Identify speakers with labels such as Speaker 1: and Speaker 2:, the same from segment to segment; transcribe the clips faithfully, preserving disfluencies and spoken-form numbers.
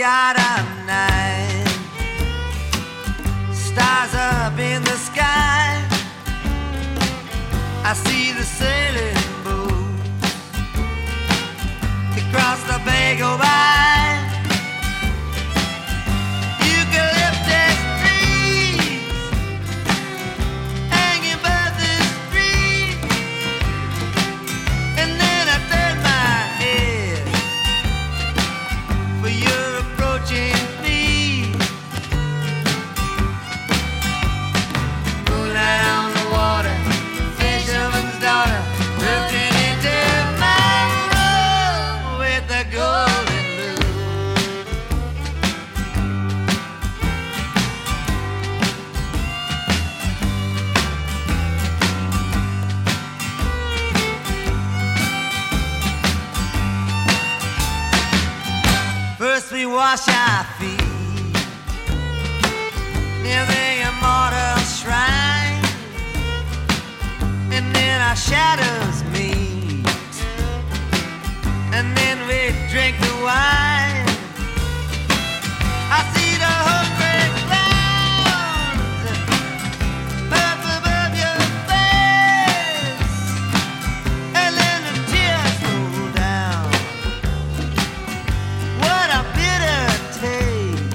Speaker 1: out of night, stars up in the sky. I see the sailing boats across the bay go by. Eucalyptus trees hanging above the street. And then I turn my head for your approaching feet. Moonlight on the water, fisherman's daughter, drifting into my room with the golden lure. First we wash our feet near the immortal shrine, and then our shadows meet, and then we drink the wine. I see the hungry clouds up above your face, and then the tears roll down. What a bitter taste.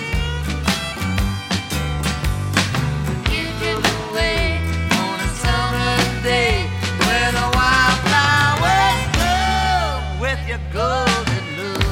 Speaker 1: You drove away on a summer day where the wildflowers bloom with your golden lure.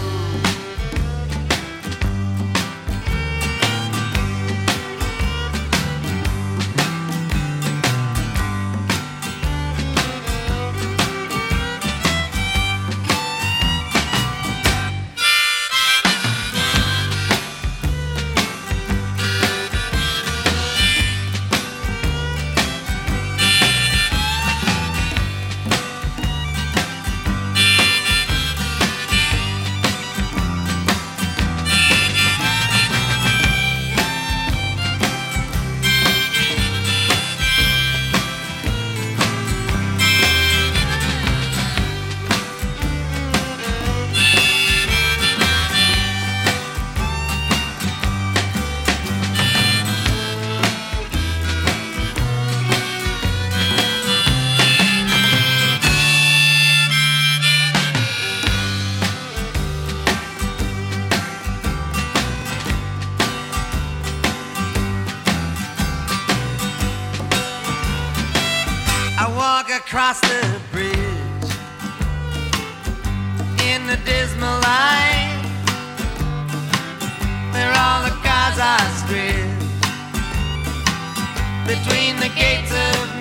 Speaker 1: I walk across the bridge in the dismal light, where all the cars are stripped between the gates of